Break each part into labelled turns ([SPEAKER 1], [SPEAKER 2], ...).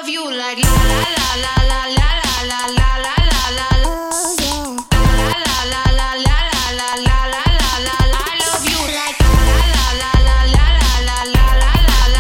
[SPEAKER 1] love you like la la la la la la la la la la la la. La la la la la la la la la la la. I love you like la la la la la la la la la la la.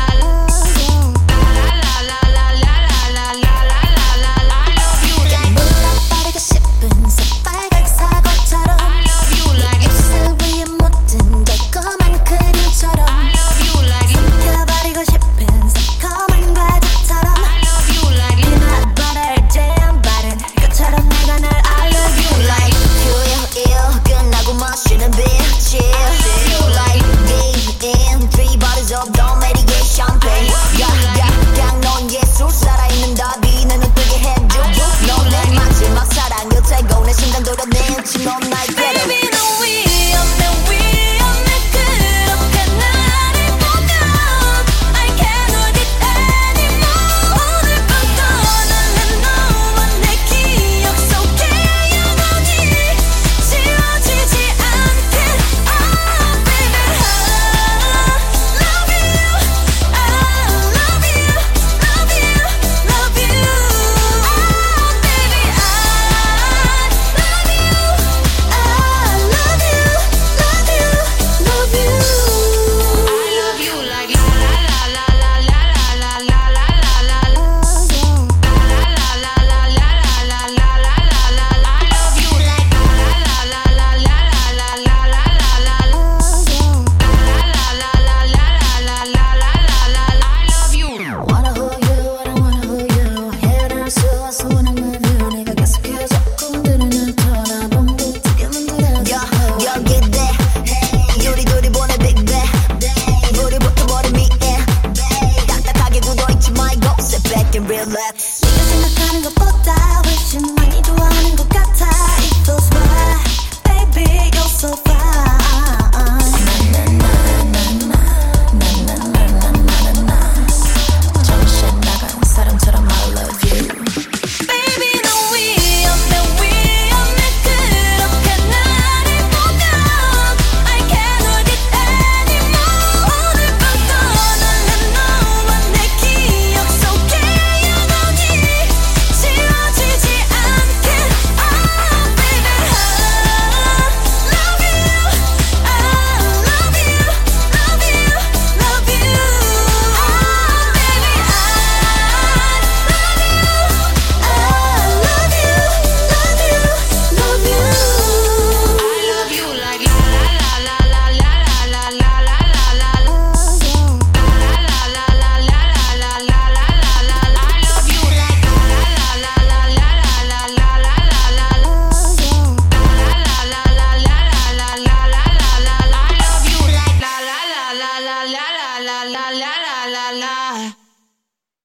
[SPEAKER 1] La la la la la la la la la la. I love you like
[SPEAKER 2] 몰라버리고 싶은 새빨간 사과처럼
[SPEAKER 1] I love you like
[SPEAKER 2] 입술 위에 묻은 달콤한 크림처럼
[SPEAKER 1] I love you like
[SPEAKER 2] 삼켜버리고 싶은 새콤한 과자처럼
[SPEAKER 1] I love you like
[SPEAKER 2] peanut butter jam 바른 것처럼 내가 널 I love you like QL 끝나고 마시는 beer chill You like deep in 3 bottles of Dom Perignon champagne 그냥 넌 예술 살아있는 답이 내 눈 뜨게 해줘 넌 내 마지막 사랑 곁에 고내 심장 도려내지 넌 날 괴로워
[SPEAKER 3] Baby 너 위험해 그렇게 나를 보면 I can't hold it anymore 오늘 밤 떠날래 너와 내 기억 속에 영원히 지워지지 않게 Oh baby I love you love you love you love you Oh baby I love you
[SPEAKER 1] I love you like la la la la la la la la la la la la. La la la la la la la la la la la. I love you like la la la la la la la la la la la. La la la la la la la la la la. I love you.
[SPEAKER 2] Wanna hold you, I don't wanna hold you 헤어날 수 없어 wanna move you 내가 계속해서 꿈들은 날 쳐다본 듯하게 만들어 여기대 hey 요리조리 보내 big bang 불이 붙어버린 미에 딱딱하게 굳어있지 말고 sit back and relax